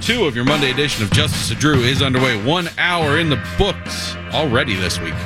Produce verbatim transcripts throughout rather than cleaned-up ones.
two of your Monday edition of Justice of Drew is underway. One hour in the books already this week.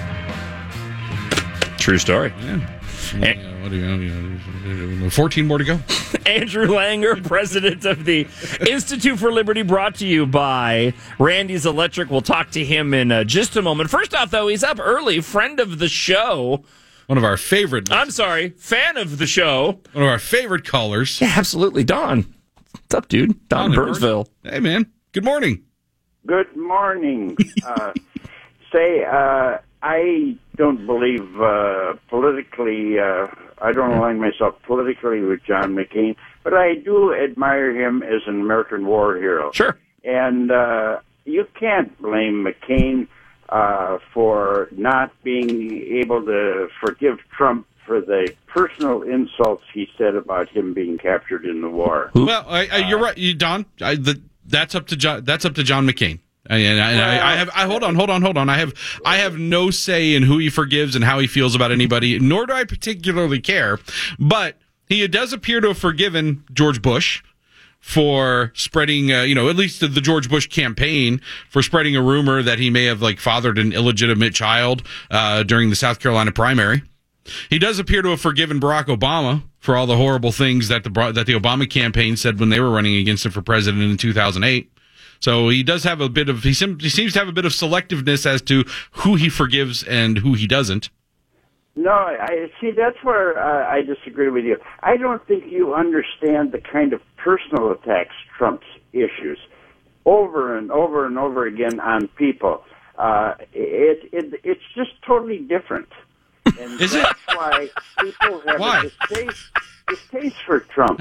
True story. Yeah. And, uh, what do you know, you know, fourteen more to go. Andrew Langer, president of the Institute for Liberty, brought to you by Randy's Electric. We'll talk to him in uh, just a moment. First off, though, he's up early, friend of the show. One of our favorite. I'm sorry, fan of the show. One of our favorite callers. Yeah, absolutely. Don. What's up, dude? Don, Don Burnsville. Hey, man. Good morning. Good morning. uh, say, uh, I don't believe uh, politically, uh, I don't align myself politically with John McCain, but I do admire him as an American war hero. Sure. And uh, you can't blame McCain uh, for not being able to forgive Trump for the personal insults he said about him being captured in the war. Well, I, I, you're right, you, Don. I, the, that's up to John, that's up to John McCain. And I, I, I have. I hold on, hold on, hold on. I have. I have no say in who he forgives and how he feels about anybody. Nor do I particularly care. But he does appear to have forgiven George Bush for spreading, uh, you know, at least the George Bush campaign for spreading a rumor that he may have like fathered an illegitimate child uh, during the South Carolina primary. He does appear to have forgiven Barack Obama for all the horrible things that the that the Obama campaign said when they were running against him for president in two thousand eight. So he does have a bit of, he, sim, he seems to have a bit of selectiveness as to who he forgives and who he doesn't. No, I see, that's where uh, I disagree with you. I don't think you understand the kind of personal attacks Trump's issues over and over and over again on people. Uh, it, it It's just totally different. And Is that's it? why people have Why? a distaste, distaste for Trump.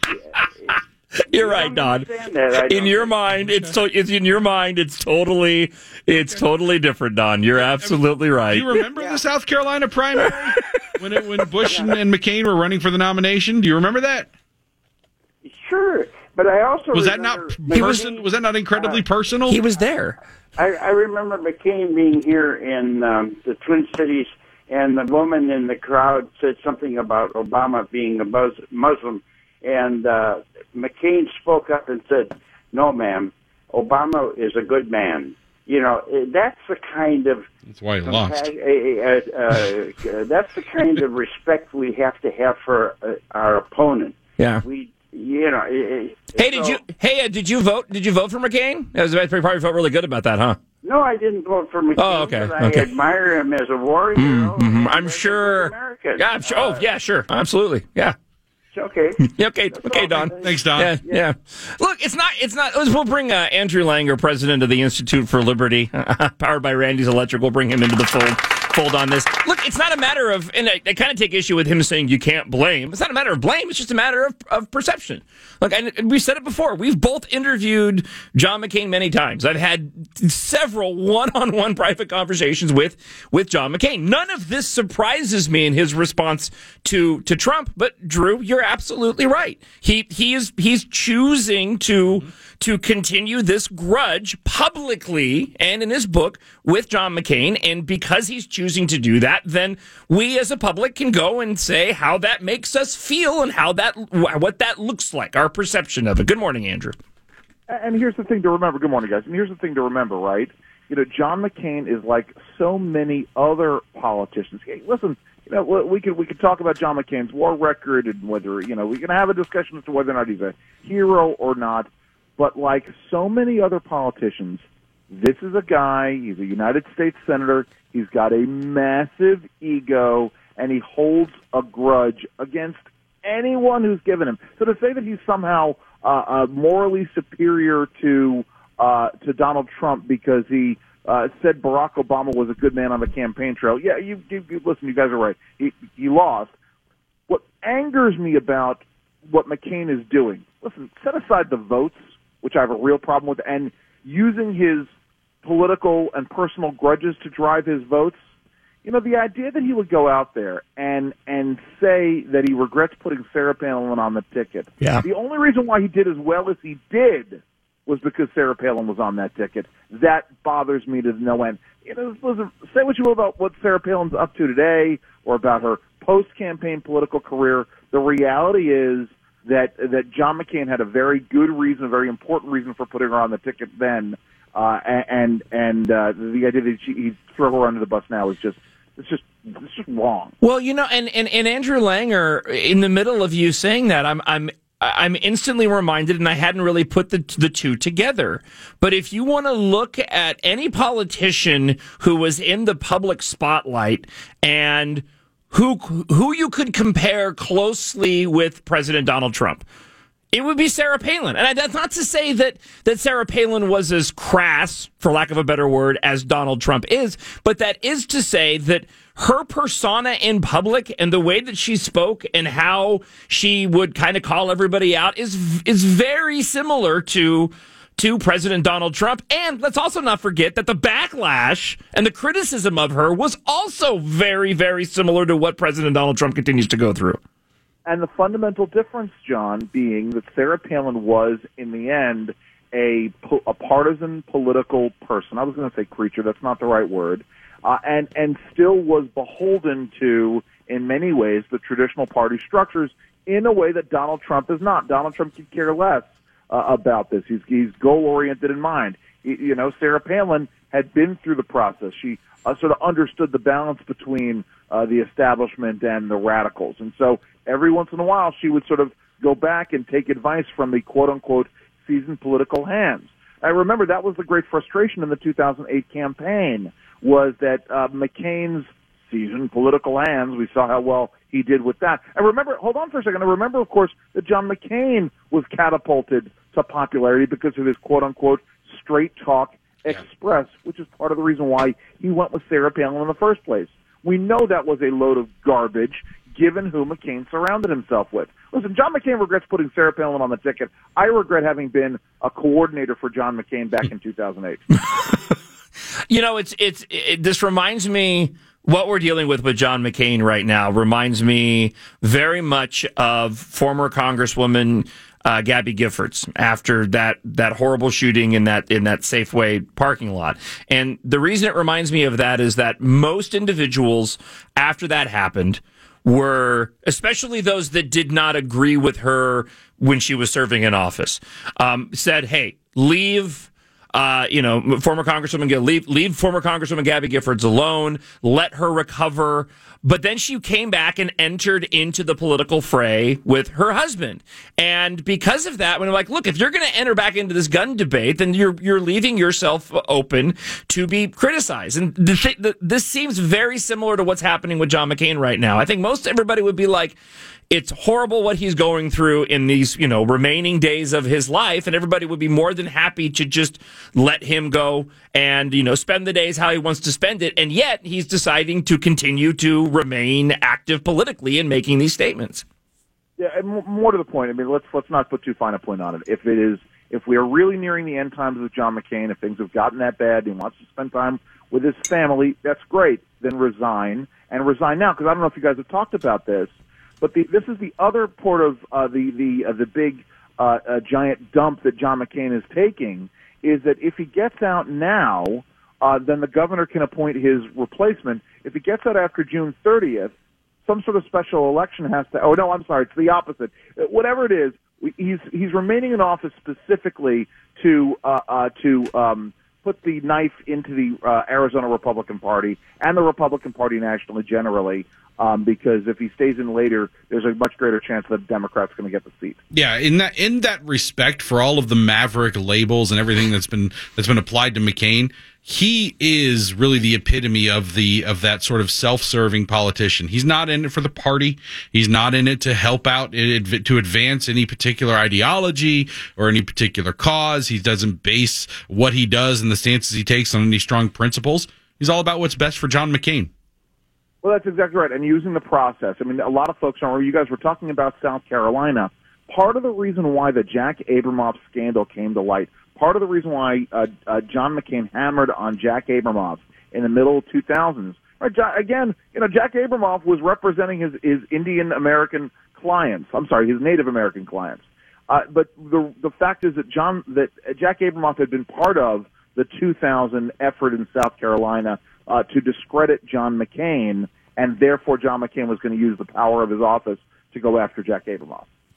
You're right, Don. In your mind, it's to, it's in your mind. It's totally, it's totally different, Don. You're absolutely right. Do you remember yeah. the South Carolina primary when it, when Bush and, and McCain were running for the nomination? Do you remember that? Sure, but I also was that not person? Was, was that not incredibly uh, personal? He was there. I, I remember McCain being here in um, the Twin Cities, and the woman in the crowd said something about Obama being a Muslim. And uh, McCain spoke up and said, "No, ma'am, Obama is a good man." You know, that's the kind of that's why he lost. Uh, uh, uh, that's the kind of respect we have to have for uh, our opponent. Yeah, we, you know. It, hey, so, did you? Hey, uh, did you vote? Did you vote for McCain? That was, you probably felt really good about that, huh? No, I didn't vote for McCain. Oh, okay. But I okay. admire him as a warrior. Mm-hmm. I'm sure. American. Yeah, I'm sure. Oh, yeah, sure, absolutely. Yeah. Okay. Yeah, okay. That's okay, Don. Thanks, Don. Yeah, yeah. yeah. Look, it's not. It's not. We'll bring uh, Andrew Langer, president of the Institute for Liberty, powered by Randy's Electric. We'll bring him into the fold. Fold on this. Look, it's not a matter of, and I, I kind of take issue with him saying you can't blame. It's not a matter of blame. It's just a matter of, of perception. Look, I, we've said it before. We've both interviewed John McCain many times. I've had several one-on-one private conversations with with John McCain. None of this surprises me in his response to to Trump. But Drew, you're absolutely right. He he is he's choosing to. to continue this grudge publicly and in his book with John McCain. And because he's choosing to do that, then we as a public can go and say how that makes us feel and how that, what that looks like, our perception of it. Good morning, Andrew. And here's the thing to remember. Good morning, guys. And here's the thing to remember, right? You know, John McCain is like so many other politicians. Hey, listen, you know, we could we could talk about John McCain's war record and whether, you know, we can have a discussion as to whether or not he's a hero or not. But like so many other politicians, this is a guy, he's a United States senator, he's got a massive ego, and he holds a grudge against anyone who's given him. So to say that he's somehow uh, uh, morally superior to uh, to Donald Trump because he uh, said Barack Obama was a good man on the campaign trail, yeah, you, you, you listen, you guys are right. He, he lost. What angers me about what McCain is doing, listen, set aside the votes, which I have a real problem with, and using his political and personal grudges to drive his votes. You know, the idea that he would go out there and and say that he regrets putting Sarah Palin on the ticket. Yeah. The only reason why he did as well as he did was because Sarah Palin was on that ticket. That bothers me to no end. You know, listen, say what you will about what Sarah Palin's up to today or about her post-campaign political career. The reality is that that John McCain had a very good reason, a very important reason for putting her on the ticket then, uh, and and uh, the idea that she, he'd throw her under the bus now is just it's just it's just wrong. Well, you know, and, and, and Andrew Langer, in the middle of you saying that, I'm I'm I'm instantly reminded, and I hadn't really put the the two together. But if you want to look at any politician who was in the public spotlight and who who you could compare closely with President Donald Trump, it would be Sarah Palin. And that's not to say that, that Sarah Palin was as crass, for lack of a better word, as Donald Trump is, but that is to say that her persona in public and the way that she spoke and how she would kind of call everybody out is is very similar to to President Donald Trump. And let's also not forget that the backlash and the criticism of her was also very, very similar to what President Donald Trump continues to go through. And the fundamental difference, John, being that Sarah Palin was, in the end, a, a partisan political person. I was going to say creature. That's not the right word. Uh, and, and still was beholden to, in many ways, the traditional party structures in a way that Donald Trump is not. Donald Trump could care less uh, about this. He's, he's goal-oriented in mind. You, you know, Sarah Palin had been through the process. She uh, sort of understood the balance between uh, the establishment and the radicals. And so every once in a while, she would sort of go back and take advice from the quote-unquote seasoned political hands. I remember that was the great frustration in the two thousand eight campaign, was that uh, McCain's seasoned political hands, we saw how well he did with that. And remember, hold on for a second, I remember, of course, that John McCain was catapulted to popularity because of his quote-unquote straight talk express, which is part of the reason why he went with Sarah Palin in the first place. We know that was a load of garbage, given who McCain surrounded himself with. Listen, John McCain regrets putting Sarah Palin on the ticket. I regret having been a coordinator for John McCain back in two thousand eight. You know, it's it's it, this reminds me, what we're dealing with with John McCain right now reminds me very much of former Congresswoman uh, Gabby Giffords after that that horrible shooting in that in that Safeway parking lot. And the reason it reminds me of that is that most individuals after that happened were, especially those that did not agree with her when she was serving in office, um, said, hey, leave, uh, you know, former Congresswoman, leave, leave former Congresswoman Gabby Giffords alone, let her recover. But then she came back and entered into the political fray with her husband. And because of that, when I'm like, look, if you're going to enter back into this gun debate, then you're you're leaving yourself open to be criticized. And the th- the, this seems very similar to what's happening with John McCain right now. I think most everybody would be like, it's horrible what he's going through in these, you know, remaining days of his life, and everybody would be more than happy to just let him go and, you know, spend the days how he wants to spend it. And yet he's deciding to continue to remain active politically in making these statements. Yeah, and more to the point, I mean, let's let's not put too fine a point on it. If it is, if we are really nearing the end times with John McCain, if things have gotten that bad and he wants to spend time with his family, that's great. Then resign, and resign now, because I don't know if you guys have talked about this. But the, this is the other part of uh, the the uh, the big uh, uh, giant dump that John McCain is taking, is that if he gets out now, uh, then the governor can appoint his replacement. If he gets out after June thirtieth, some sort of special election has to. Oh no, I'm sorry, it's the opposite. Whatever it is, he's he's remaining in office specifically to uh, uh, to um, put the knife into the uh, Arizona Republican Party and the Republican Party nationally generally. Um, because if he stays in later, there's a much greater chance that Democrats going to get the seat. Yeah, in that in that respect, for all of the maverick labels and everything that's been that's been applied to McCain, he is really the epitome of the of that sort of self-serving politician. He's not in it for the party. He's not in it to help out to advance any particular ideology or any particular cause. He doesn't base what he does and the stances he takes on any strong principles. He's all about what's best for John McCain. Well, that's exactly right. And using the process. I mean, a lot of folks don't remember, you guys were talking about South Carolina. Part of the reason why the Jack Abramoff scandal came to light, part of the reason why uh, uh, John McCain hammered on Jack Abramoff in the middle of two thousands, right, again, you know, Jack Abramoff was representing his, his Indian American clients. I'm sorry, his Native American clients. Uh, but the the fact is that John that Jack Abramoff had been part of the two thousand effort in South Carolina Uh, to discredit John McCain, and therefore John McCain was going to use the power of his office to go after Jack Abramoff.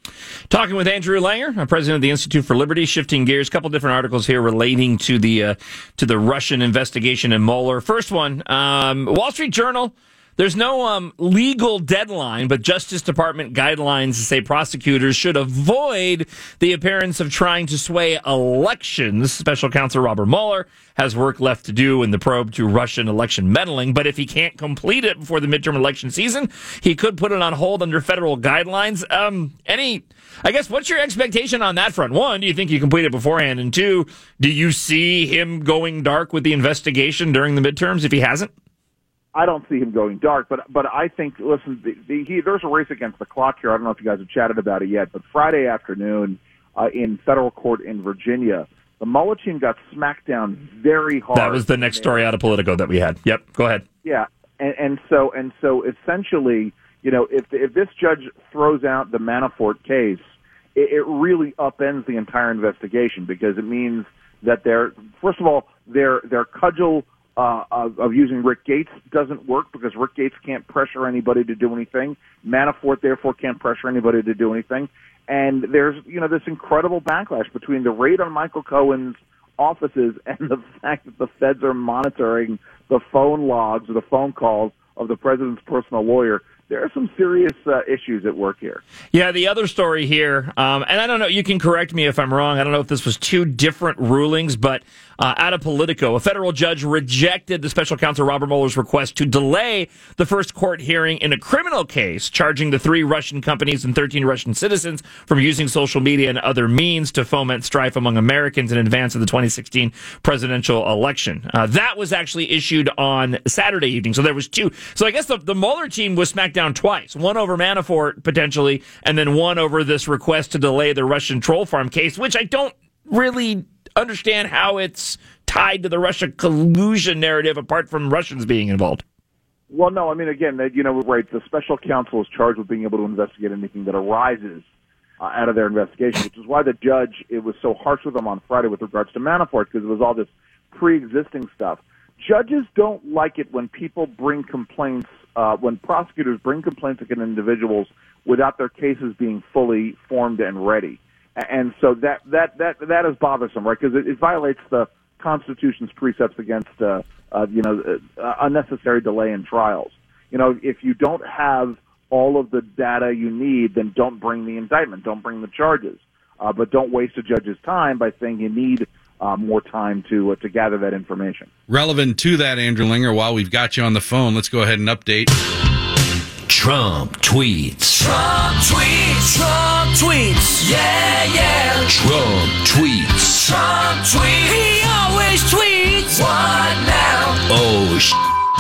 Talking with Andrew Langer, president of the Institute for Liberty. Shifting gears, a couple different articles here relating to the uh, to the Russian investigation in Mueller. First one, um, Wall Street Journal. There's no um, legal deadline, but Justice Department guidelines say prosecutors should avoid the appearance of trying to sway elections. Special Counsel Robert Mueller has work left to do in the probe to Russian election meddling, but if he can't complete it before the midterm election season, he could put it on hold under federal guidelines. Um, any, I guess, what's your expectation on that front? One, do you think you complete it beforehand? And two, do you see him going dark with the investigation during the midterms if he hasn't? I don't see him going dark, but but I think, listen, the, the, he, there's a race against the clock here. I don't know if you guys have chatted about it yet, but Friday afternoon uh, in federal court in Virginia, the Mueller team got smacked down very hard. That was the next story out of Politico that we had. Yep, go ahead. Yeah, and, and so and so essentially, you know, if if this judge throws out the Manafort case, it, it really upends the entire investigation because it means that they're, first of all, their their cudgel Uh, of, of using Rick Gates doesn't work because Rick Gates can't pressure anybody to do anything. Manafort, therefore, can't pressure anybody to do anything. And there's, you know, this incredible backlash between the raid on Michael Cohen's offices and the fact that the feds are monitoring the phone logs or the phone calls of the president's personal lawyer. There are some serious uh, issues at work here. Yeah, the other story here, um, and I don't know, you can correct me if I'm wrong. I don't know if this was two different rulings, but uh, out of Politico, a federal judge rejected the special counsel Robert Mueller's request to delay the first court hearing in a criminal case charging the three Russian companies and thirteen Russian citizens from using social media and other means to foment strife among Americans in advance of the twenty sixteen presidential election. Uh, that was actually issued on Saturday evening, so there was two. So I guess the, the Mueller team was smacked down twice, one over Manafort potentially, and then one over this request to delay the Russian troll farm case, which I don't really understand how it's tied to the Russia collusion narrative apart from Russians being involved. Well, no, I mean, again, you know, right, the special counsel is charged with being able to investigate anything that arises uh, out of their investigation, which is why the judge, it was so harsh with them on Friday with regards to Manafort, because it was all this pre-existing stuff. Judges don't like it when people bring complaints, uh, when prosecutors bring complaints against individuals without their cases being fully formed and ready. And so that that that that is bothersome, right? Because it, it violates the Constitution's precepts against, uh, uh, you know, uh, unnecessary delay in trials. You know, if you don't have all of the data you need, then don't bring the indictment, don't bring the charges, uh, but don't waste a judge's time by saying you need uh, more time to uh, to gather that information. Relevant to that, Andrew Langer, while we've got you on the phone, let's go ahead and update. Trump tweets. Trump tweets. Trump tweets. Yeah, yeah. Trump tweets. Trump tweets. He always tweets. What now? Oh, sh**.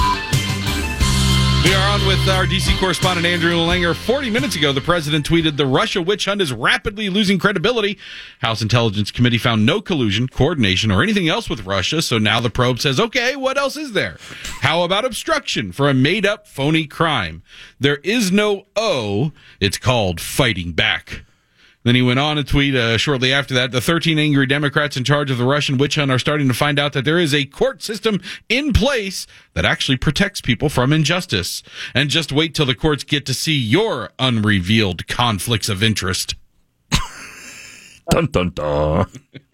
We are on with our D C correspondent Andrew Langer. forty minutes ago, the president tweeted, "The Russia witch hunt is rapidly losing credibility. House Intelligence Committee found no collusion, coordination, or anything else with Russia, so now the probe says, okay, what else is there? How about obstruction for a made-up, phony crime? There is no O. It's called fighting back." Then he went on to tweet uh, shortly after that, "The thirteen angry Democrats in charge of the Russian witch hunt are starting to find out that there is a court system in place that actually protects people from injustice. And just wait till the courts get to see your unrevealed conflicts of interest." Dun, dun, dun.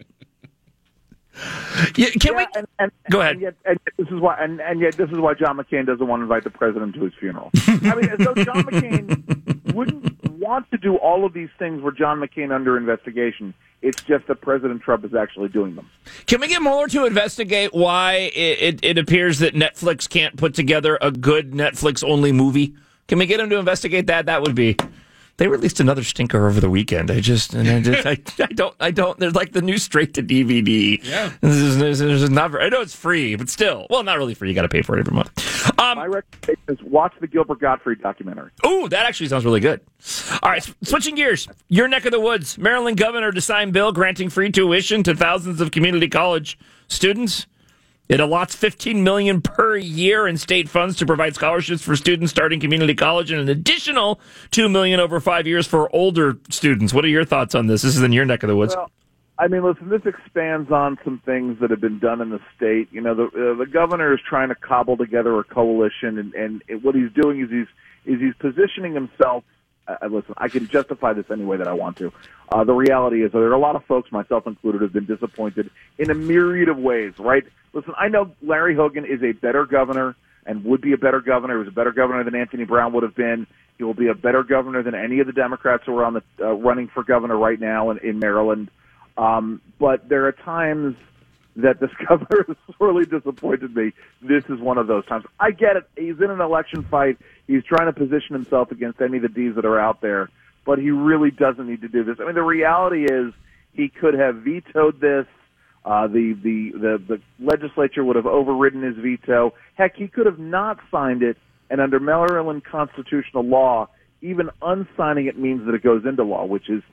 Yeah, can yeah, we and, and, go ahead? And yet, and this is why, and, and yet this is why John McCain doesn't want to invite the president to his funeral. I mean, as though John McCain wouldn't want to do all of these things where John McCain under investigation. It's just that President Trump is actually doing them. Can we get Mueller to investigate why it, it, it appears that Netflix can't put together a good Netflix-only movie? Can we get him to investigate that? That would be... They released another stinker over the weekend. I just, and I, just I, I don't, I don't. There's like the new straight to D V D. Yeah, this is, this is not. I know it's free, but still, well, not really free. You got to pay for it every month. Um, My recommendation is watch the Gilbert Gottfried documentary. Oh, that actually sounds really good. All right, switching gears. Your neck of the woods. Maryland governor to sign bill granting free tuition to thousands of community college students. It allots fifteen million dollars per year in state funds to provide scholarships for students starting community college and an additional two million dollars over five years for older students. What are your thoughts on this? This is in your neck of the woods. Well, I mean, listen, this expands on some things that have been done in the state. You know, the uh, the governor is trying to cobble together a coalition, and, and it, what he's doing is he's is he's positioning himself I, listen, I can justify this any way that I want to. Uh, the reality is that there are a lot of folks, myself included, who have been disappointed in a myriad of ways, right? Listen, I know Larry Hogan is a better governor and would be a better governor. He was a better governor than Anthony Brown would have been. He will be a better governor than any of the Democrats who are on the uh, running for governor right now in, in Maryland. Um, but there are times that this governor has sorely disappointed me. This is one of those times. I get it. He's in an election fight. He's trying to position himself against any of the D's that are out there, but he really doesn't need to do this. I mean, the reality is he could have vetoed this. Uh, the, the, the, the legislature would have overridden his veto. Heck, he could have not signed it, and under Maryland constitutional law, even unsigning it means that it goes into law, which is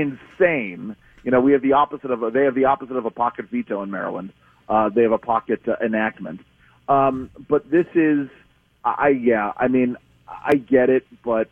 insane. You know, we have the opposite of a, they have the opposite of a pocket veto in Maryland. Uh, they have a pocket uh, enactment. Um, but this is, I yeah, I mean, I get it, but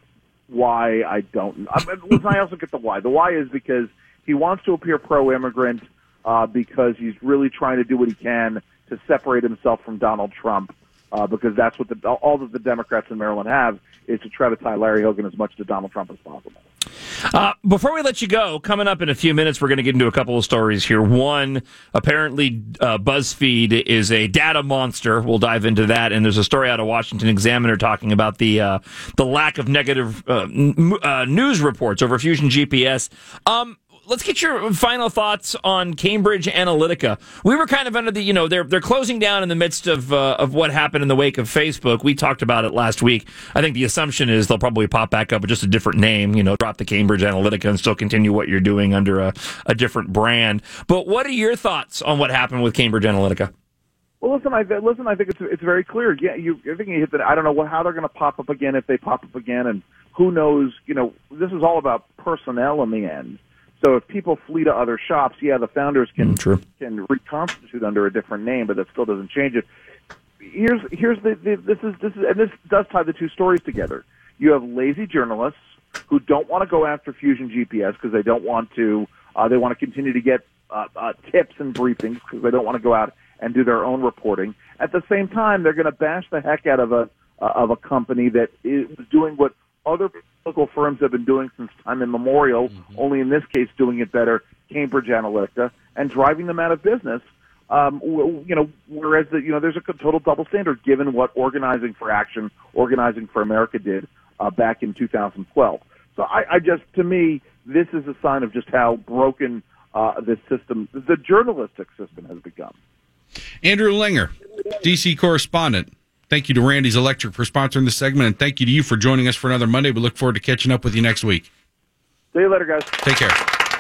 why I don't. I, mean, I also get the why. The why is because he wants to appear pro-immigrant uh, because he's really trying to do what he can to separate himself from Donald Trump. Uh, because that's what the, all that the Democrats in Maryland have is to try to tie Larry Hogan as much to Donald Trump as possible. Uh, before we let you go, coming up in a few minutes, we're going to get into a couple of stories here. One, apparently uh, BuzzFeed is a data monster. We'll dive into that. And there's a story out of Washington Examiner talking about the uh, the lack of negative uh, n- uh, news reports over Fusion G P S. Um, Let's get your final thoughts on Cambridge Analytica. We were kind of under the, you know, they're they're closing down in the midst of uh, of what happened in the wake of Facebook. We talked about it last week. I think the assumption is they'll probably pop back up with just a different name, you know, drop the Cambridge Analytica and still continue what you're doing under a, a different brand. But what are your thoughts on what happened with Cambridge Analytica? Well, listen, I listen. I think it's it's very clear. Yeah, you. I think you hit that. I don't know what, how they're going to pop up again if they pop up again, and who knows? You know, this is all about personnel in the end. So if people flee to other shops, yeah, the founders can True. can reconstitute under a different name, but that still doesn't change it. Here's here's the, the this is this is and this does tie the two stories together. You have lazy journalists who don't want to go after Fusion G P S because they don't want to. Uh, they want to continue to get uh, uh, tips and briefings because they don't want to go out and do their own reporting. At the same time, they're going to bash the heck out of a uh, of a company that is doing what other political firms have been doing since time immemorial, mm-hmm. only in this case doing it better, Cambridge Analytica, and driving them out of business. Um, you know, whereas the, you know, there's a total double standard given what Organizing for Action, Organizing for America did uh, back in two thousand twelve. So I, I just, to me, this is a sign of just how broken uh, this system, the journalistic system, has become. Andrew Langer, D C correspondent. Thank you to Randy's Electric for sponsoring this segment, and thank you to you for joining us for another Monday. We look forward to catching up with you next week. See you later, guys. Take care.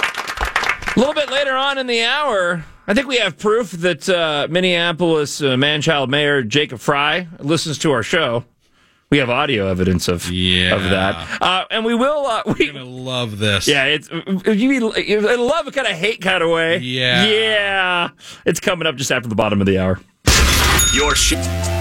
A little bit later on in the hour, I think we have proof that uh, Minneapolis uh, man-child mayor Jacob Fry listens to our show. We have audio evidence of yeah. of that, uh, and we will. Uh, we, You're gonna love this. Yeah, it's you in love a kind of hate kind of way. Yeah, yeah. It's coming up just after the bottom of the hour. Your shit.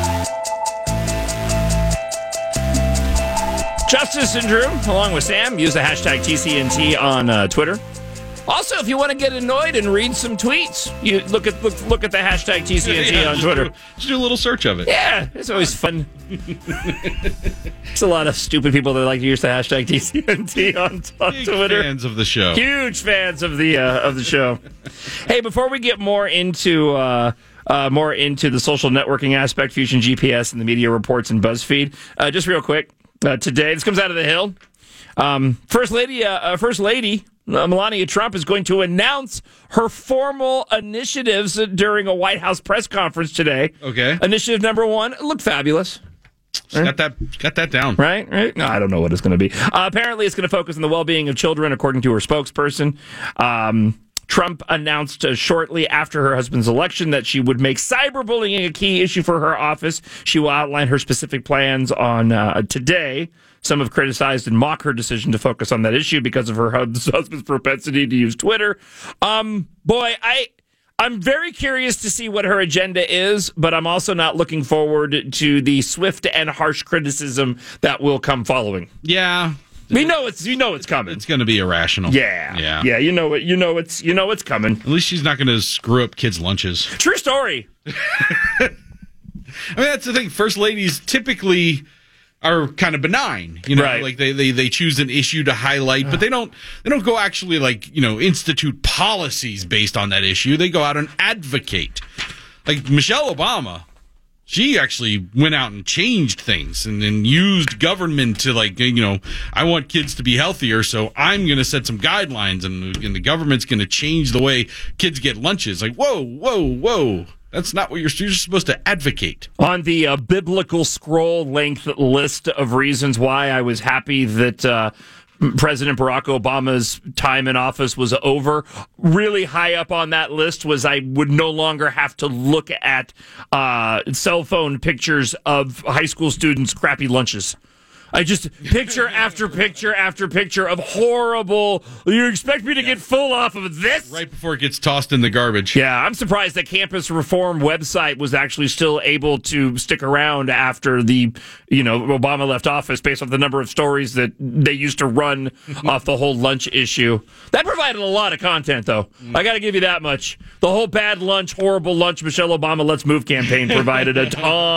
Justice and Drew, along with Sam, use the hashtag T C N T on uh, Twitter. Also, if you want to get annoyed and read some tweets, you look at look, look at the hashtag T C N T yeah, on just Twitter. Do, just do a little search of it. Yeah, it's always fun. There's a lot of stupid people that like to use the hashtag T C N T on, on Big Twitter. Fans of the show. Huge fans of the uh, of the show. Hey, before we get more into uh, uh, more into the social networking aspect, Fusion G P S and the media reports and BuzzFeed, uh, just real quick. Uh, today, this comes out of the Hill. Um, First Lady, uh, uh, First Lady uh, Melania Trump is going to announce her formal initiatives during a White House press conference today. Okay. Initiative number one, look fabulous. Right? Got that, got that down. Right, right. No, I don't know what it's going to be. Uh, apparently, it's going to focus on the well-being of children, according to her spokesperson. Um, Trump announced uh, shortly after her husband's election that she would make cyberbullying a key issue for her office. She will outline her specific plans on uh, today. Some have criticized and mocked her decision to focus on that issue because of her husband's propensity to use Twitter. Um, boy, I... I'm very curious to see what her agenda is, but I'm also not looking forward to the swift and harsh criticism that will come following. Yeah. We know it's you know it's coming. It's going to be irrational. Yeah. Yeah. Yeah, you know it you know it's you know it's coming. At least she's not going to screw up kids' lunches. True story. I mean, that's the thing. First ladies typically are kind of benign, you know, Right. like they, they, they choose an issue to highlight, but they don't they don't go actually like, you know, institute policies based on that issue. They go out and advocate. Like Michelle Obama, she actually went out and changed things and, and used government to like, you know, I want kids to be healthier, so I'm going to set some guidelines and, and the government's going to change the way kids get lunches. Like, whoa, whoa, whoa. That's not what you're, you're supposed to advocate. On the uh, biblical scroll length list of reasons why I was happy that uh, President Barack Obama's time in office was over, really high up on that list was I would no longer have to look at uh, cell phone pictures of high school students' crappy lunches. I just picture after picture after picture of horrible. You expect me to get full off of this? Right before it gets tossed in the garbage. Yeah, I'm surprised that Campus Reform website was actually still able to stick around after the, you know, Obama left office based off the number of stories that they used to run off the whole lunch issue. That provided a lot of content, though. I got to give you that much. The whole bad lunch, horrible lunch, Michelle Obama Let's Move campaign provided a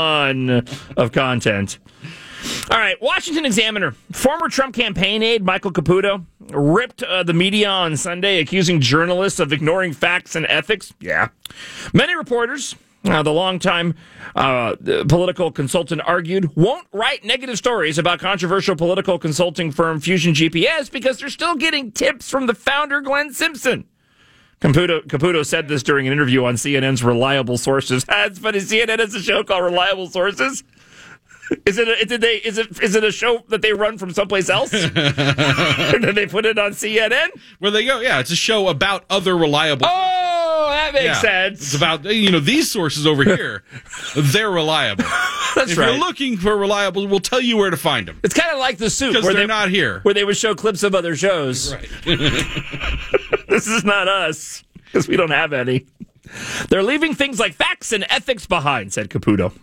ton of content. All right, Washington Examiner. Former Trump campaign aide Michael Caputo ripped uh, the media on Sunday, accusing journalists of ignoring facts and ethics. Yeah. Many reporters, uh, the longtime uh, political consultant argued, won't write negative stories about controversial political consulting firm Fusion G P S because they're still getting tips from the founder, Glenn Simpson. Caputo, Caputo said this during an interview on C N N's Reliable Sources. It's funny, C N N has a show called Reliable Sources. Is it a, did they is it is it a show that they run from someplace else? And then they put it on C N N? Where they go, yeah, it's a show about other reliable. Oh, that makes yeah, sense. It's about, you know, these sources over here, they're reliable. That's if right. you're looking for reliable, we'll tell you where to find them. It's kind of like The Soup, Because where they're they, not here. where they would show clips of other shows. Right. This is not us, because we don't have any. They're leaving things like facts and ethics behind, said Caputo.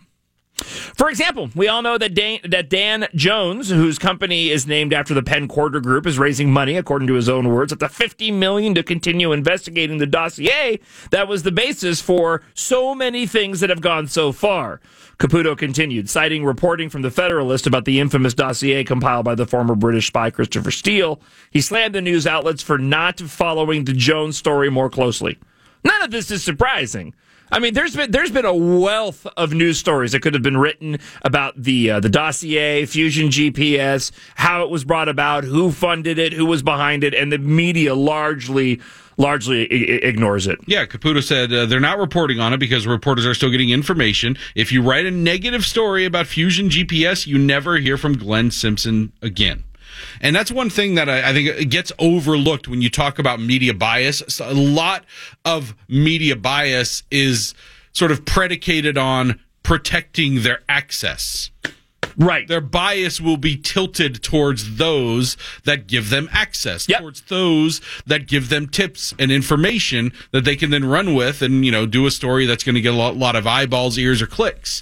For example, we all know that Dan, that Dan Jones, whose company is named after the Penn Quarter Group, is raising money, according to his own words, up to fifty million dollars to continue investigating the dossier that was the basis for so many things that have gone so far. Caputo continued, citing reporting from the Federalist about the infamous dossier compiled by the former British spy Christopher Steele. He slammed the news outlets for not following the Jones story more closely. None of this is surprising. I mean, there's been there's been a wealth of news stories that could have been written about the uh, the dossier, Fusion G P S, how it was brought about, who funded it, who was behind it, and the media largely largely I- ignores it. Yeah, Caputo said uh, they're not reporting on it because reporters are still getting information. If you write a negative story about Fusion G P S, you never hear from Glenn Simpson again. And that's one thing that I, I think gets overlooked when you talk about media bias. So a lot of media bias is sort of predicated on protecting their access. Right. Their bias will be tilted towards those that give them access, yep. towards those that give them tips and information that they can then run with and, you know, do a story that's going to get a lot, lot of eyeballs, ears, or clicks.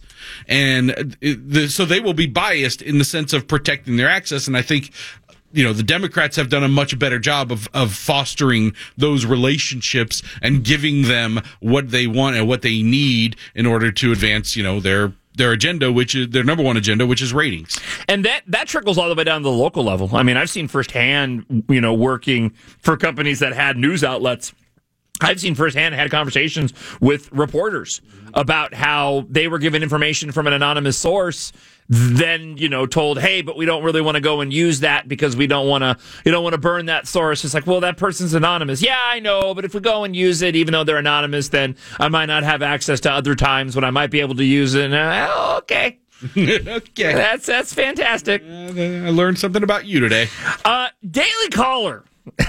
And it, the, so they will be biased in the sense of protecting their access. And I think, you know, the Democrats have done a much better job of, of fostering those relationships and giving them what they want and what they need in order to advance, you know, their their agenda, which is their number one agenda, which is ratings. And that, that trickles all the way down to the local level. I mean, I've seen firsthand, you know, working for companies that had news outlets. I've seen firsthand, had conversations with reporters about how they were given information from an anonymous source, then, you know, told, hey, but we don't really want to go and use that because we don't want to, you don't want to burn that source. It's like, well, that person's anonymous. Yeah, I know, but if we go and use it, even though they're anonymous, then I might not have access to other times when I might be able to use it. And, uh, oh, okay. Okay. That's, that's fantastic. Uh, I learned something about you today. Uh, Daily Caller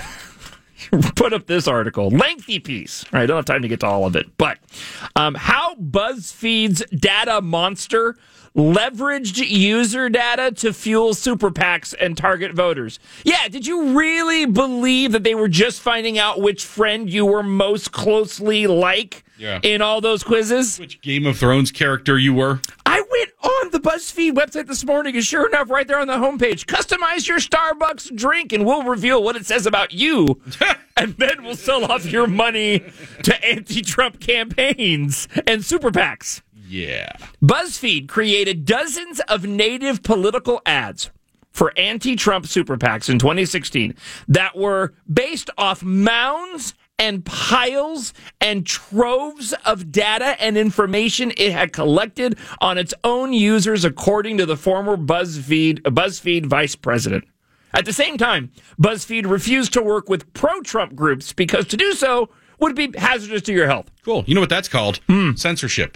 put up this article, lengthy piece. All right, I don't have time to get to all of it, but um, how BuzzFeed's data monster leveraged user data to fuel super PACs and target voters. Yeah, did you really believe that they were just finding out which friend you were most closely like yeah. in all those quizzes? Which Game of Thrones character you were? I went on the BuzzFeed website this morning, and sure enough, right there on the homepage, customize your Starbucks drink, and we'll reveal what it says about you. And then we'll sell off your money to anti-Trump campaigns and super PACs. Yeah. BuzzFeed created dozens of native political ads for anti-Trump super PACs in twenty sixteen that were based off mounds and piles and troves of data and information it had collected on its own users, according to the former BuzzFeed BuzzFeed vice president. At the same time, BuzzFeed refused to work with pro-Trump groups because to do so would be hazardous to your health. Cool. You know what that's called? Mm. Censorship.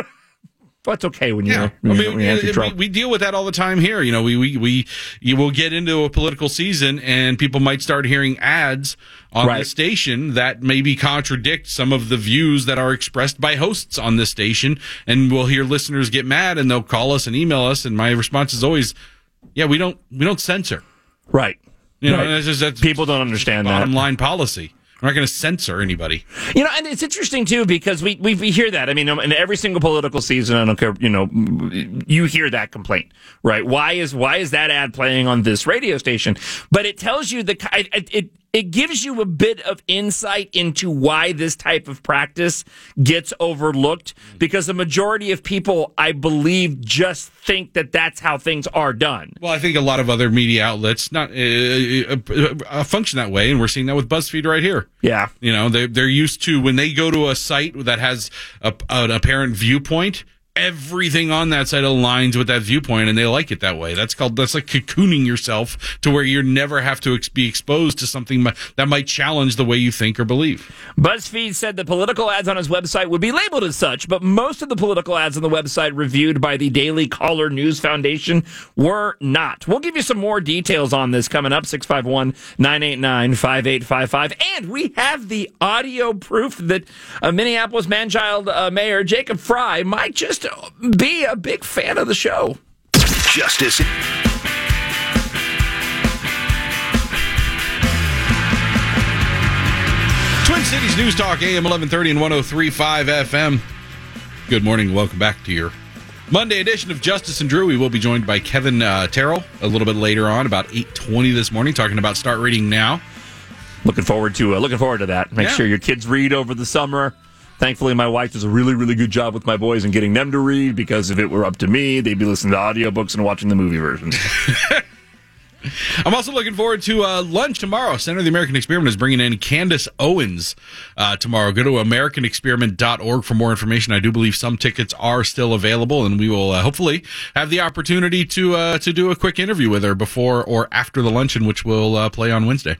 Well, it's okay when yeah. you're, I you're, mean, you're it, anti-Trump. we, we deal with that all the time here. You know, we, we, we, you will get into a political season and people might start hearing ads on Right. the station that maybe contradict some of the views that are expressed by hosts on this station. And we'll hear listeners get mad and they'll call us and email us. And my response is always, yeah, we don't, we don't censor. Right. You know, Right. that's just, that's People don't understand that. bottom line policy. We're not going to censor anybody. You know, and it's interesting, too, because we, we we hear that. I mean, in every single political season, I don't care, you know, you hear that complaint, right? Why is why is that ad playing on this radio station? But it tells you, the it, it, it gives you a bit of insight into why this type of practice gets overlooked, because the majority of people, I believe, just think that that's how things are done. Well, I think a lot of other media outlets not uh, uh, uh, function that way, and we're seeing that with BuzzFeed right here. Yeah. You know, they they're used to, when they go to a site that has a, an apparent viewpoint, everything on that site aligns with that viewpoint, and they like it that way. That's called, that's like cocooning yourself to where you never have to ex- be exposed to something that might challenge the way you think or believe. BuzzFeed said the political ads on his website would be labeled as such, but most of the political ads on the website reviewed by the Daily Caller News Foundation were not. We'll give you some more details on this coming up, six five one, nine eight nine, five eight five five. And we have the audio proof that uh, Minneapolis man-child uh, Mayor Jacob Fry might just be a big fan of the show. Justice. Twin Cities News Talk, A M eleven thirty and one oh three point five F M. Good morning. Welcome back to your Monday edition of Justice and Drew. We will be joined by Kevin uh, Terrell a little bit later on, about eight twenty this morning, talking about Start Reading Now. Looking forward to uh, looking forward to that. Make Yeah. sure your kids read over the summer. Thankfully, my wife does a really, really good job with my boys in getting them to read, because if it were up to me, they'd be listening to audiobooks and watching the movie versions. I'm also looking forward to uh, lunch tomorrow. Center of the American Experiment is bringing in Candace Owens uh, tomorrow. Go to american experiment dot org for more information. I do believe some tickets are still available, and we will uh, hopefully have the opportunity to uh, to do a quick interview with her before or after the luncheon, which will uh, play on Wednesday.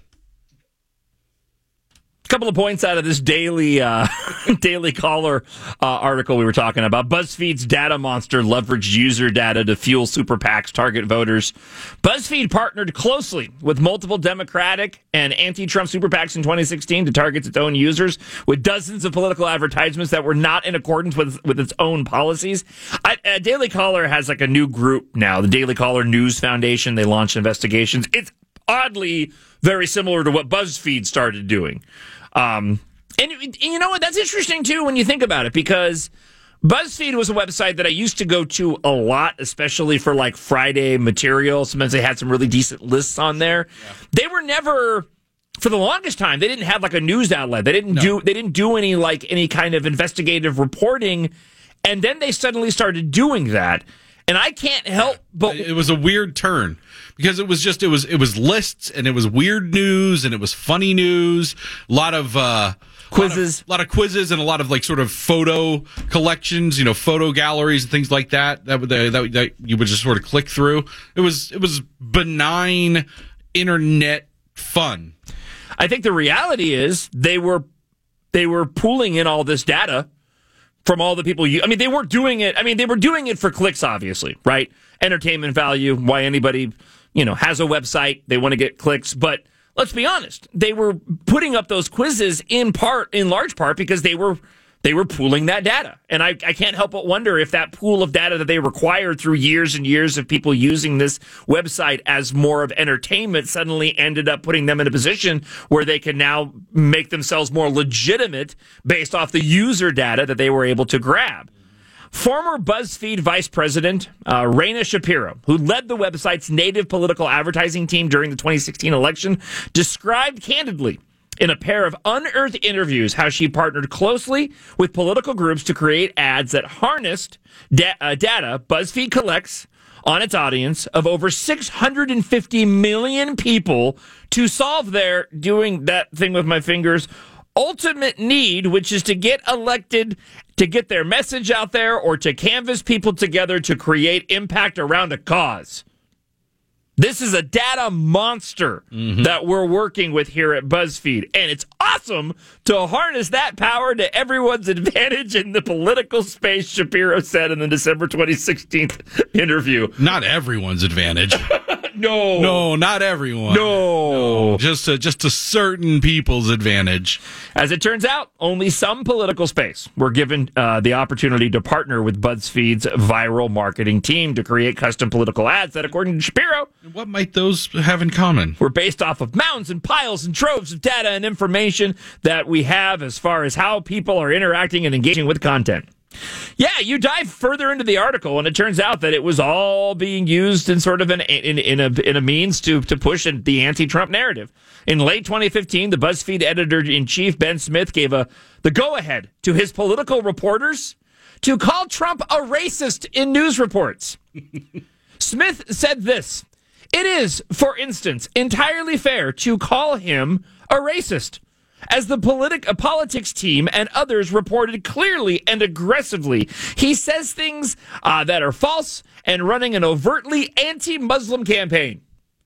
A couple of points out of this daily uh, Daily Caller uh, article we were talking about. BuzzFeed's data monster leveraged user data to fuel super PACs, target voters. BuzzFeed partnered closely with multiple Democratic and anti-Trump super PACs in twenty sixteen to target its own users with dozens of political advertisements that were not in accordance with, with its own policies. I, uh, Daily Caller has like a new group now, the Daily Caller News Foundation. They launched investigations. It's oddly very similar to what BuzzFeed started doing. Um, and, and you know what? That's interesting, too, when you think about it, because BuzzFeed was a website that I used to go to a lot, especially for like Friday material. Sometimes they had some really decent lists on there. Yeah. They were never, for the longest time, they didn't have like a news outlet. They didn't no. do, they didn't do any like any kind of investigative reporting. And then they suddenly started doing that. And I can't help but it was a weird turn, because it was just it was it was lists, and it was weird news, and it was funny news, a lot of uh quizzes, a lot of, lot of quizzes, and a lot of like sort of photo collections, you know, photo galleries and things like that that that, that you would just sort of click through. It was it was benign internet fun. I think the reality is they were they were pooling in all this data from all the people you, I mean, they weren't doing it. I mean, they were doing it for clicks, obviously, right? Entertainment value, why anybody, you know, has a website, they want to get clicks. But let's be honest, they were putting up those quizzes in part, in large part, because they were they were pooling that data. And I, I can't help but wonder if that pool of data that they required through years and years of people using this website as more of entertainment suddenly ended up putting them in a position where they can now make themselves more legitimate based off the user data that they were able to grab. Former BuzzFeed vice president uh, Raina Shapiro, who led the website's native political advertising team during the twenty sixteen election, described candidly in a pair of unearthed interviews how she partnered closely with political groups to create ads that harnessed da- uh, data BuzzFeed collects on its audience of over six hundred fifty million people to solve their, doing that thing with my fingers, ultimate need, which is to get elected, to get their message out there, or to canvas people together to create impact around a cause. This is a data monster mm-hmm. that we're working with here at BuzzFeed, and it's awesome to harness that power to everyone's advantage in the political space, Shapiro said in the December twenty sixteen interview. Not everyone's advantage. No. No, not everyone. No. no just, a, just a certain people's advantage. As it turns out, only some political space were given uh, the opportunity to partner with BuzzFeed's viral marketing team to create custom political ads that, according to Shapiro, what might those have in common? Were based off of mounds and piles and troves of data and information that we have as far as how people are interacting and engaging with content. Yeah, you dive further into the article, and it turns out that it was all being used in sort of an in, in a in a means to to push the anti-Trump narrative. In late twenty fifteen, the BuzzFeed editor-in-chief Ben Smith gave a the go-ahead to his political reporters to call Trump a racist in news reports. Smith said this: "It is, for instance, entirely fair to call him a racist. As the politic, uh, politics team and others reported clearly and aggressively, he says things uh, that are false and running an overtly anti-Muslim campaign.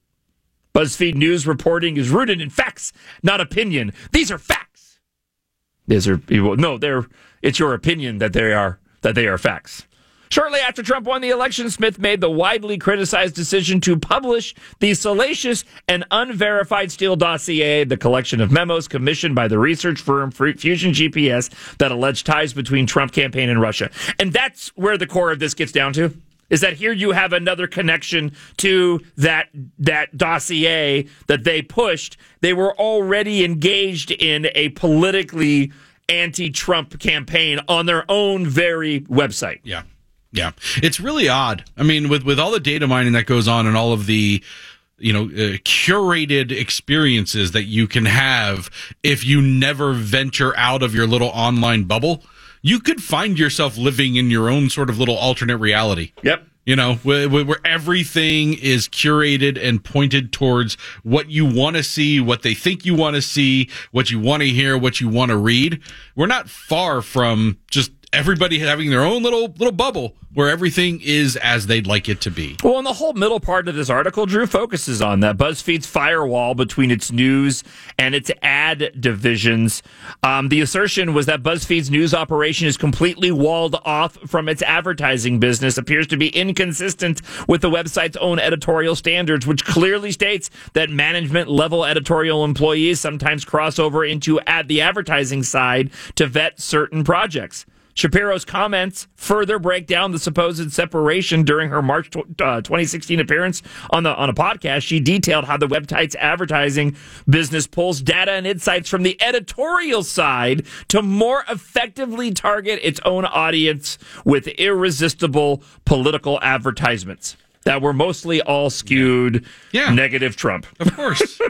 BuzzFeed News reporting is rooted in facts, not opinion. These are facts." These are no, they're it's your opinion that they are that they are facts. Shortly after Trump won the election, Smith made the widely criticized decision to publish the salacious and unverified Steele dossier, the collection of memos commissioned by the research firm Fusion G P S that alleged ties between Trump campaign and Russia. And that's where the core of this gets down to, is that here you have another connection to that that dossier that they pushed. They were already engaged in a politically anti-Trump campaign on their own very website. Yeah. Yeah, it's really odd. I mean, with, with all the data mining that goes on and all of the, you know, uh, curated experiences that you can have if you never venture out of your little online bubble, you could find yourself living in your own sort of little alternate reality. Yep. You know, where, where everything is curated and pointed towards what you want to see, what they think you want to see, what you want to hear, what you want to read. We're not far from just everybody having their own little little bubble where everything is as they'd like it to be. Well, and the whole middle part of this article, Drew, focuses on that. BuzzFeed's firewall between its news and its ad divisions. Um, the assertion was that BuzzFeed's news operation is completely walled off from its advertising business, appears to be inconsistent with the website's own editorial standards, which clearly states that management-level editorial employees sometimes cross over into ad- the advertising side to vet certain projects. Shapiro's comments further break down the supposed separation during her March twenty sixteen appearance on the on a podcast. She detailed how the website's advertising business pulls data and insights from the editorial side to more effectively target its own audience with irresistible political advertisements that were mostly all skewed yeah. negative Trump. Of course.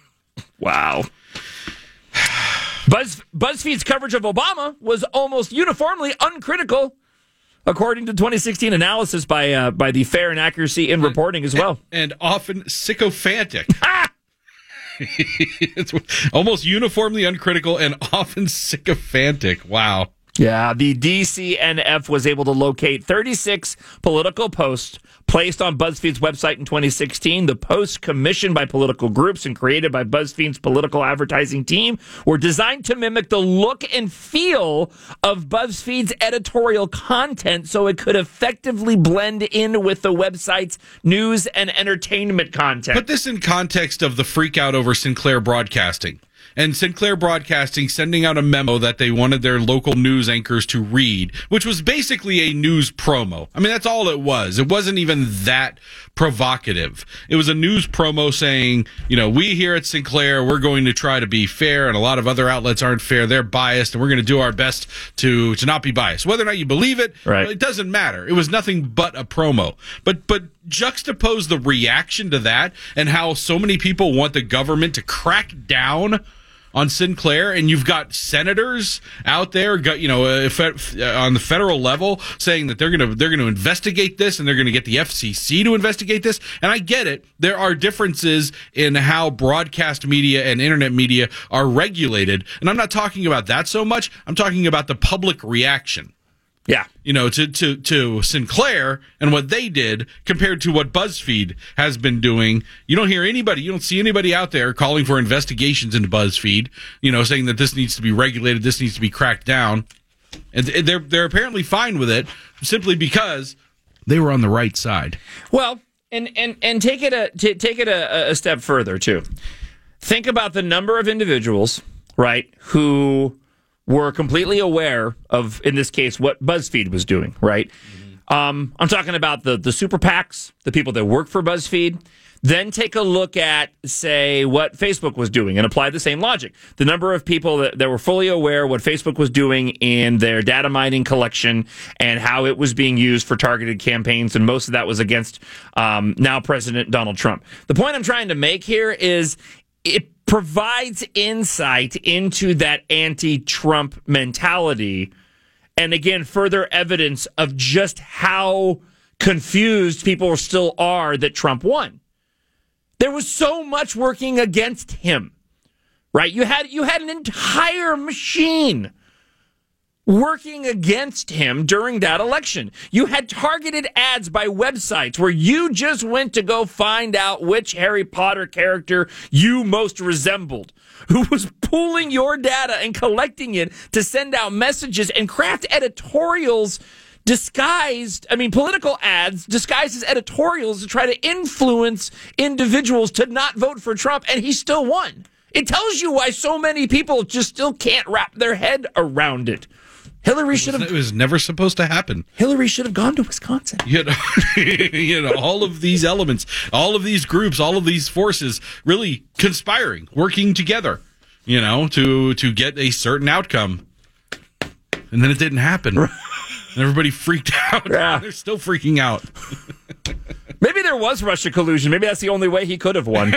Wow. Buzz, BuzzFeed's coverage of Obama was almost uniformly uncritical, according to twenty sixteen analysis by uh, by the Fair and Accuracy in Reporting as well. And, and often sycophantic. It's almost uniformly uncritical and often sycophantic. Wow. Yeah, the D C N F was able to locate thirty-six political posts placed on BuzzFeed's website in twenty sixteen. The posts, commissioned by political groups and created by BuzzFeed's political advertising team, were designed to mimic the look and feel of BuzzFeed's editorial content so it could effectively blend in with the website's news and entertainment content. Put this in context of the freak out over Sinclair Broadcasting. And Sinclair Broadcasting sending out a memo that they wanted their local news anchors to read, which was basically a news promo. I mean, that's all it was. It wasn't even that provocative. It was a news promo saying, you know, we here at Sinclair, we're going to try to be fair, and a lot of other outlets aren't fair. They're biased, and we're going to do our best to to not be biased. Whether or not you believe it, right. It doesn't matter. It was nothing but a promo. But but juxtapose the reaction to that and how so many people want the government to crack down on Sinclair, and you've got senators out there, got, you know, uh, fe- uh, on the federal level saying that they're going to they're going to investigate this and they're going to get the F C C to investigate this. And I get it. There are differences in how broadcast media and internet media are regulated. And I'm not talking about that so much. I'm talking about the public reaction. Yeah. You know, to, to, to Sinclair and what they did compared to what BuzzFeed has been doing. You don't hear anybody, you don't see anybody out there calling for investigations into BuzzFeed, you know, saying that this needs to be regulated, this needs to be cracked down. And they're, they're apparently fine with it simply because they were on the right side. Well, and, and, and take it a, t- take it a, a step further, too. Think about the number of individuals, right, who were completely aware of, in this case, what BuzzFeed was doing, right? Mm-hmm. Um, I'm talking about the, the super PACs, the people that work for BuzzFeed. Then take a look at, say, what Facebook was doing and apply the same logic. The number of people that, that were fully aware what Facebook was doing in their data mining collection and how it was being used for targeted campaigns, and most of that was against um, now President Donald Trump. The point I'm trying to make here is it provides insight into that anti-Trump mentality. And again, further evidence of just how confused people still are that Trump won. There was so much working against him, right? You had, you had an entire machine working against him during that election. You had targeted ads by websites where you just went to go find out which Harry Potter character you most resembled, who was pooling your data and collecting it to send out messages and craft editorials disguised, I mean, political ads disguised as editorials to try to influence individuals to not vote for Trump, and he still won. It tells you why so many people just still can't wrap their head around it. Hillary should have. It was never supposed to happen. Hillary should have gone to Wisconsin. You know, you know, all of these elements, all of these groups, all of these forces really conspiring, working together, you know, to to get a certain outcome. And then it didn't happen. And everybody freaked out. Yeah. They're still freaking out. Maybe there was Russia collusion. Maybe that's the only way he could have won.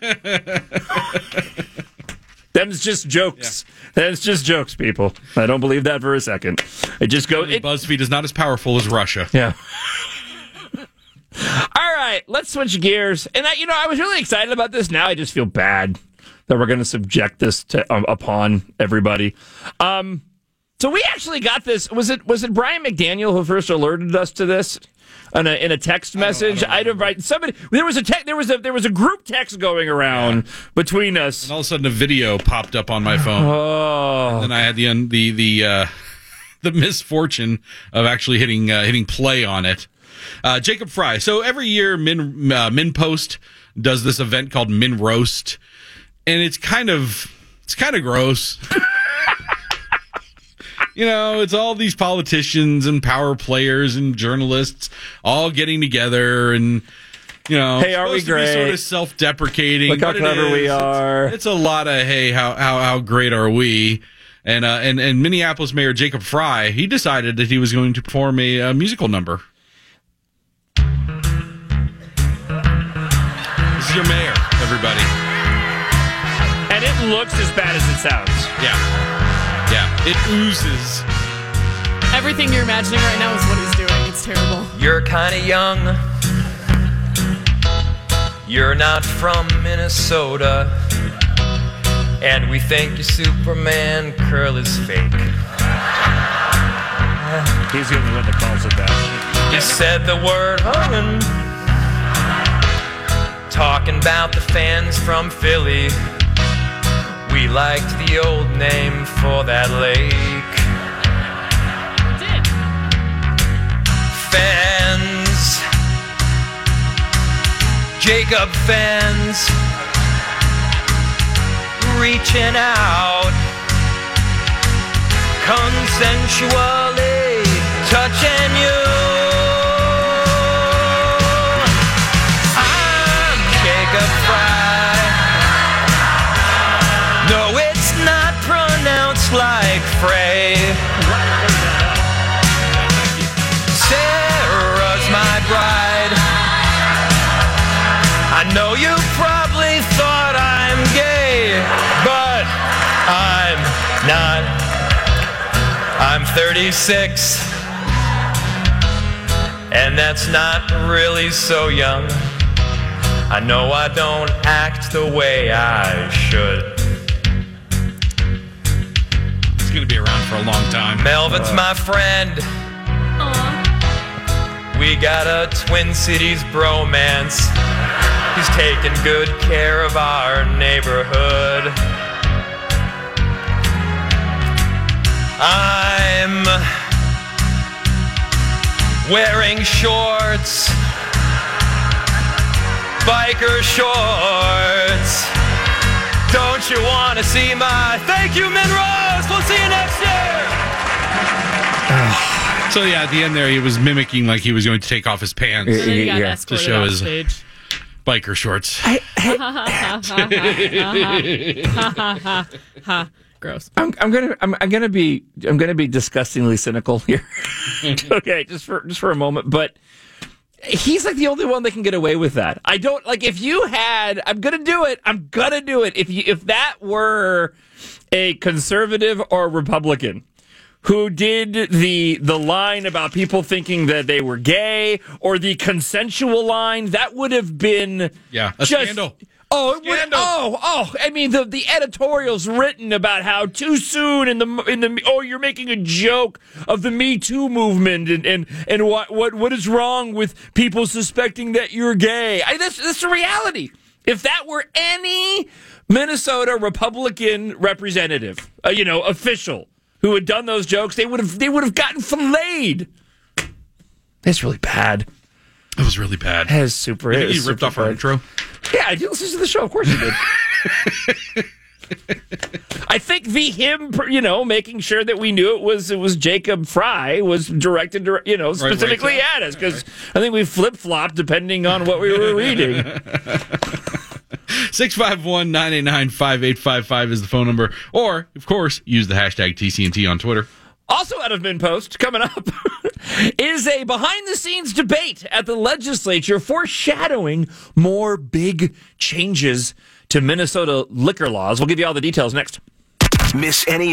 Them's just jokes. Yeah. That's just jokes, people. I don't believe that for a second. It just goes. It, BuzzFeed is not as powerful as Russia. Yeah. All right, let's switch gears. And I, you know, I was really excited about this. Now I just feel bad that we're going to subject this to um, upon everybody. Um, so we actually got this. Was it was it Brian McDaniel who first alerted us to this? In a, in a text message, I don't, I don't somebody there was a te- there was a there was a group text going around yeah. between us, and all of a sudden a video popped up on my phone. Oh, and then I had the the the uh, the misfortune of actually hitting uh, hitting play on it. Uh, Jacob Fry. So every year, Min uh, Min Post does this event called Min Roast, and it's kind of it's kind of gross. You know, it's all these politicians and power players and journalists all getting together and, you know, hey, are we great? Sort of self-deprecating. Look how clever we are. It's, it's a lot of, hey, how how how great are we? And uh, and and Minneapolis Mayor Jacob Fry, he decided that he was going to perform a uh, musical number. This is your mayor, everybody. And it looks as bad as it sounds. Yeah. Yeah, it oozes. Everything you're imagining right now is what he's doing. It's terrible. You're kind of young. You're not from Minnesota. And we think your Superman curl is fake. He's the only one that calls it that. You said the word huggin'. Talking about the fans from Philly. We liked the old name for that lake. We did. Fans. Jacob fans. Reaching out. Consensually touching you. I'm Jacob Fry. No, it's not pronounced like Frey. Sarah's my bride. I know you probably thought I'm gay, but I'm thirty-six, and that's not really so young. I know I don't act the way I should. He's going to be around for a long time. Melvin's uh. my friend. Aw. We got a Twin Cities bromance. He's taking good care of our neighborhood. I'm wearing shorts, biker shorts. Don't you want to see my thank you, Monroe? We'll see you next year. So yeah, at the end there, he was mimicking like he was going to take off his pants And then he got Yeah, escorted to show off his- stage. biker shorts. Gross. I'm, I'm gonna I'm, I'm gonna be I'm gonna be disgustingly cynical here. Okay, just for just for a moment, but he's like the only one that can get away with that. I don't like if you had I'm gonna do it. I'm gonna do it. If you if that were a conservative or a Republican who did the the line about people thinking that they were gay or the consensual line, that would have been Yeah, a just, scandal. Oh, it would, Scandal. oh, oh! I mean, the the editorials written about how too soon in the in the oh, you're making a joke of the Me Too movement and and and what what what is wrong with people suspecting that you're gay? I, that's that's the reality. If that were any Minnesota Republican representative, uh, you know, official who had done those jokes, they would have they would have gotten filleted. That's really bad. It was really bad. That is super. You it think he is ripped super off our bad. intro? Yeah, I did listen to the show. Of course you did. I think the him, you know, making sure that we knew it was it was Jacob Fry was directed, to, you know, specifically right, at us because I think we flip flopped depending on what we were reading. six five one, nine eight nine, five eight five five is the phone number. Or, of course, use the hashtag T C N T on Twitter. Also out of MinnPost, coming up, is a behind-the-scenes debate at the legislature foreshadowing more big changes to Minnesota liquor laws. We'll give you all the details next. Miss any